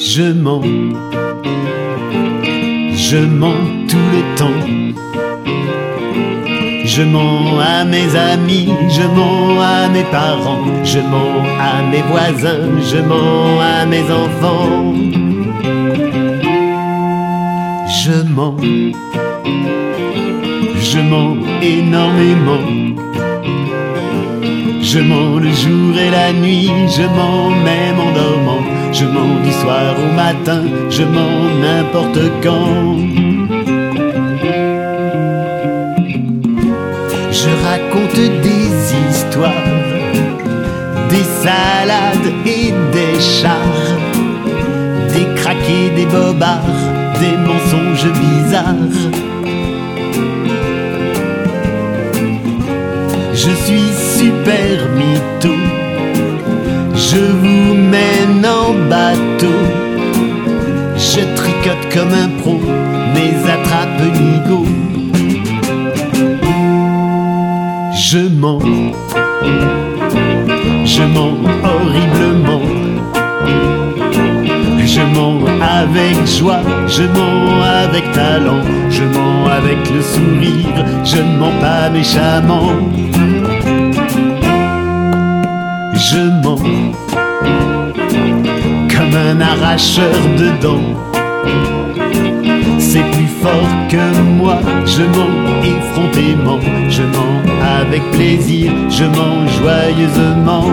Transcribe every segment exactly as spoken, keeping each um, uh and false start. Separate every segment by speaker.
Speaker 1: Je mens, je mens tout le temps. Je mens à mes amis, je mens à mes parents, je mens à mes voisins, je mens à mes enfants. Je mens, je mens énormément. Je mens le jour et la nuit, je mens même en dormant. Je mens du soir au matin, je mens n'importe quand. Je raconte des histoires, des salades et des chars, des craqués, des bobards, des mensonges bizarres. Je suis super mytho, je vous mène en bateau. Je tricote comme un pro, mes attrape-nigo. Je mens, je mens horriblement. Je mens avec joie, je mens avec talent. Je mens avec le sourire, je ne mens pas méchamment. Je mens comme un arracheur de dents. C'est plus fort que moi, je mens effrontément. Je mens avec plaisir, je mens joyeusement.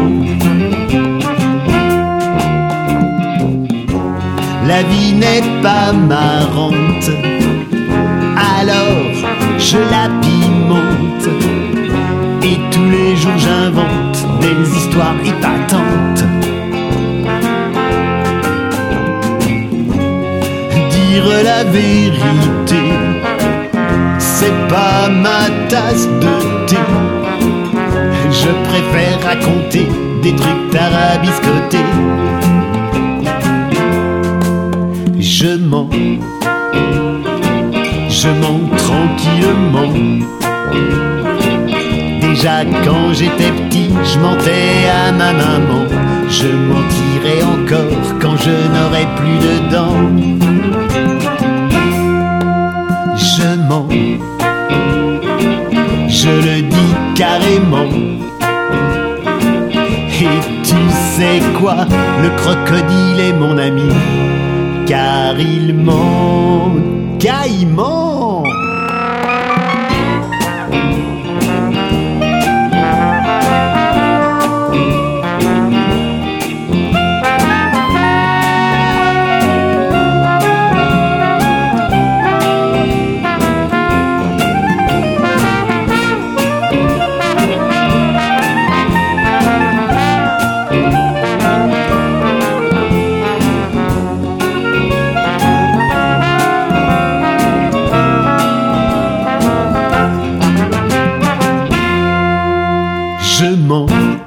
Speaker 1: La vie n'est pas marrante, alors je la pimente. Et tous les jours j'invente des histoires épatantes. Dire la vérité, c'est pas ma tasse de thé. Je préfère raconter des trucs tarabiscotés. Je mens, je mens tranquillement. Déjà quand j'étais petit, je mentais à ma maman. Je mentirai encore quand je n'aurai plus de dents. Je mens, je le dis carrément. Et tu sais quoi, le crocodile est mon ami, car il ment caïman. Je mens.